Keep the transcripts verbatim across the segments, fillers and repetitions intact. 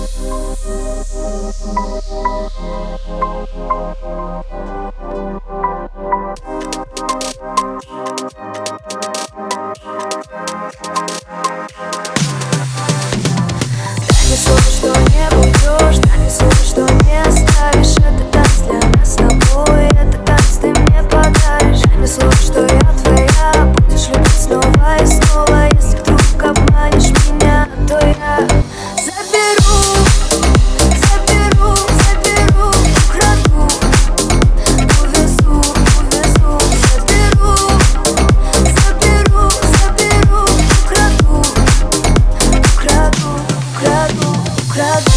слово, что не уйдешь, дай мне слово, что не оставишь. Это танец для нас с тобой, это танец ты мне подаришь. Дай мне слово, что я твоя, будешь любить снова и снова. Если вдруг обманешь меня, то я заберу, заберу, заберу, украду, увезу, увезу, заберу, заберу, заберу, украду, украду, украду, украду.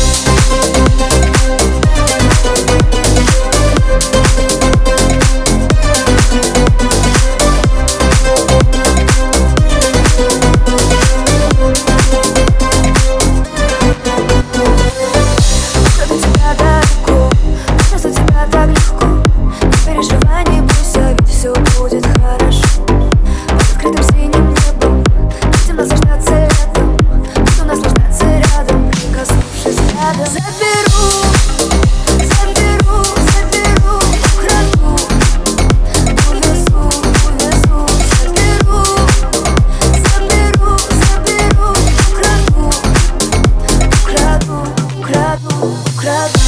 Все будет хорошо. Под открытым синим небом будем наслаждаться летом, буду наслаждаться рядом, прикоснувшись взглядом. Заберу, заберу, заберу, украду, увезу, увезу, заберу, заберу, заберу, украду, украду, украду, украду.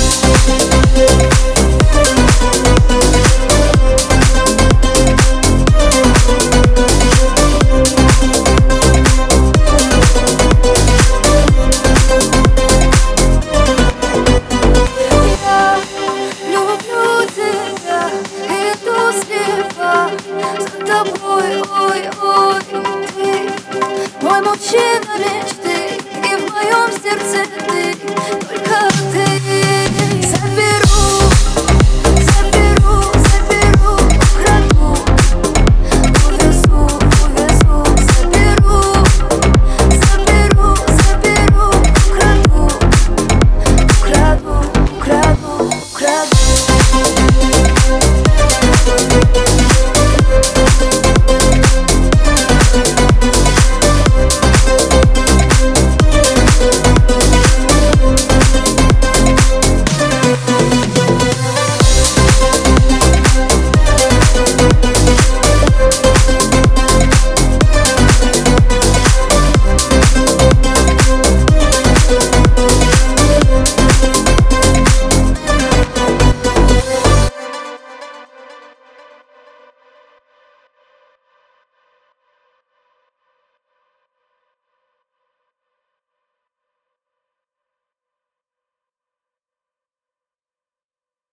Ой, ой, ой, ты мой мужчина мечты, и в моем сердце ты только